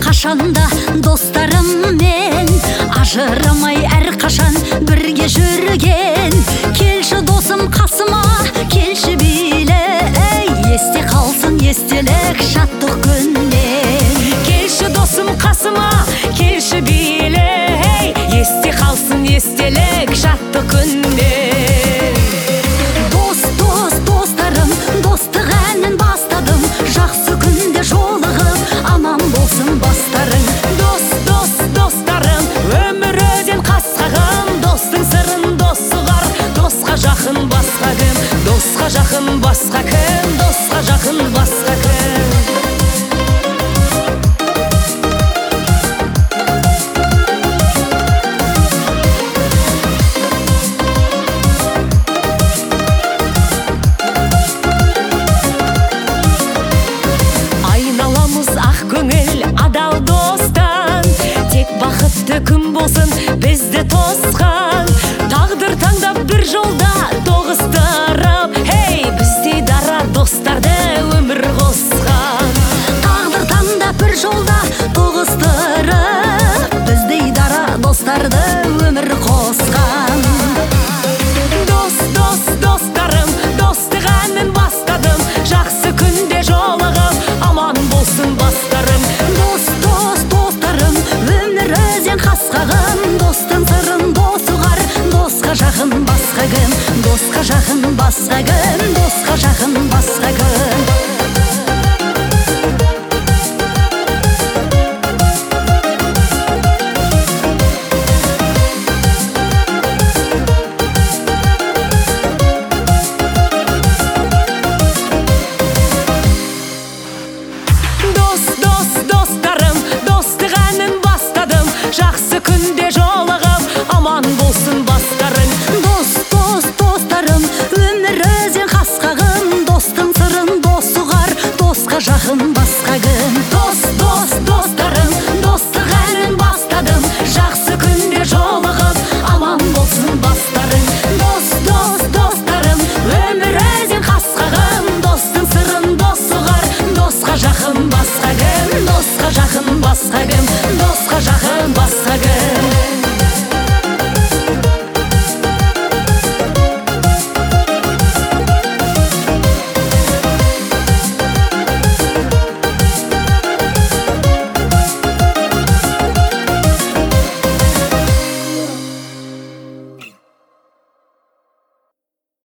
қашанда достарыммен, ажырамай әрқашан бірге жүрген. Келші досым қасыма, келші биле, есте қалсын естелік шаттық күннен. Келші досым қасыма, келші биле, есте қалсын естелік шаттық күннен. Достарым, достық әнін бастадым, жақсы күнде жолығып, аман болсын бастарың. Достарым, өмір өзен қасқағым, достың сырын дос ұғар, досқа жақын басқа кім, досқа жақын басқа кім, досқа жақын басқа кім. Көңіл адал достан, тек бақытты күн болсын бізді тосқан. Тағдыр таңдап бір жолда тоғыстырып, біздей дара достарды өмір қосқан. Тағдыр таңдап бір жолда тоғыстырып, біздей дара достарды өмір қосқан. Достарым, достық әнін бастадым, жақсы күнде жолығып, аман болсын бастарым. Достарым, өмір өзен қасқағым, достың сырын дос ұғар, досқа жақын басқа кім, досқа жақын басқа кім, досқа жақын басқа кім.